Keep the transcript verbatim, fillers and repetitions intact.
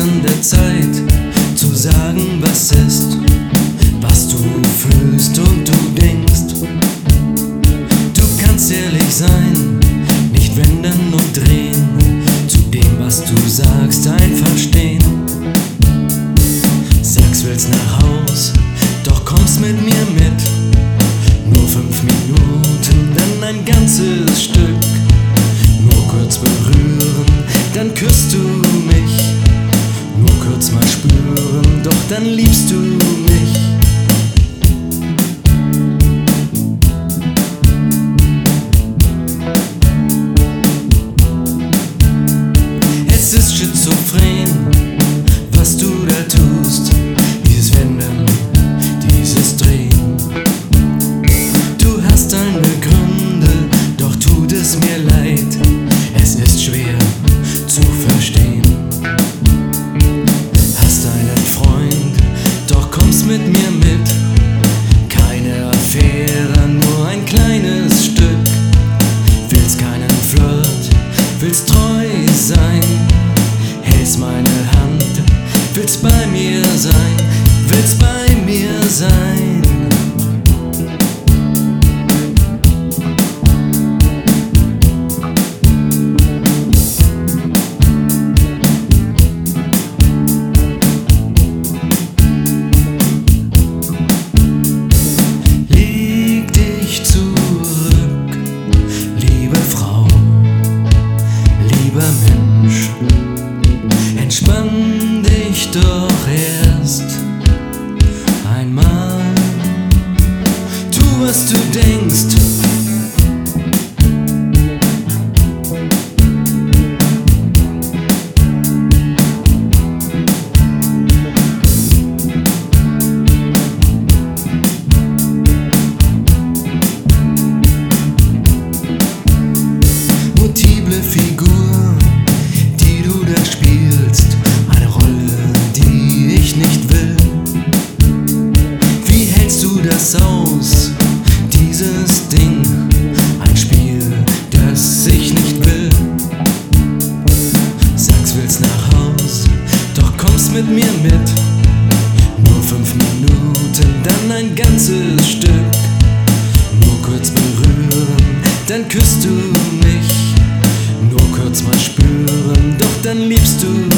an der Zeit, zu sagen, was ist, was du fühlst und du denkst. Du kannst ehrlich sein, nicht wenden und drehen, zu dem, was du sagst, einverstehen. Sagst, willst nach Haus, doch kommst mit mir mit. Nur fünf Minuten, dann ein ganzes Stück. Nur kurz berühren, dann küsst du mich. Nur kurz mal spüren, doch dann liebst du mich. Es ist schizophren, was du da tust. Dieses Wenden, dieses Drehen. Du hast deine Gründe, doch tut es mir leid. Es ist schwer zu verstehen. Hast einen Freund, doch kommst mit mir mit. Keine Affäre, nur ein kleines Stück. Willst keinen Flirt, willst treu sein. Hältst meine Hand, willst bei mir sein, willst bei mir sein. Mensch, entspann dich doch erst einmal. Tu, was du denkst. Multiple Figur, das aus, dieses Ding, ein Spiel, das ich nicht will. Sagst, willst nach Haus, doch kommst mit mir mit. Nur fünf Minuten, dann ein ganzes Stück. Nur kurz berühren, dann küsst du mich. Nur kurz mal spüren, doch dann liebst du